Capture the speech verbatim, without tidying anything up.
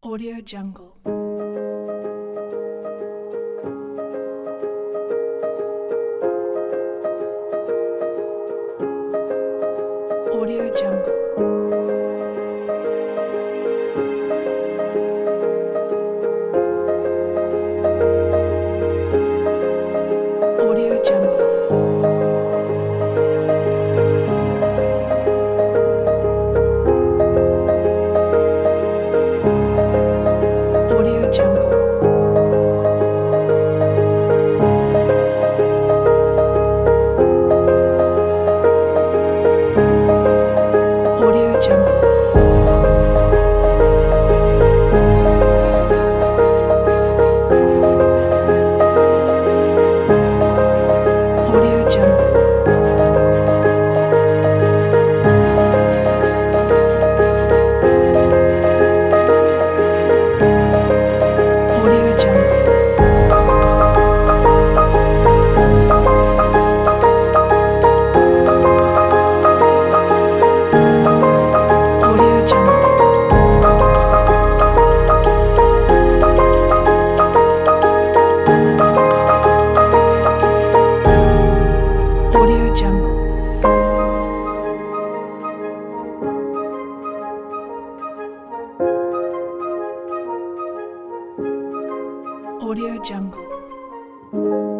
Audio Jungle. Audio Jungle. Audio Jungle. Audio Jungle. Audio Jungle. Audio Jungle. Audio Jungle. Audio Jungle. Audio Jungle. Audio Jungle.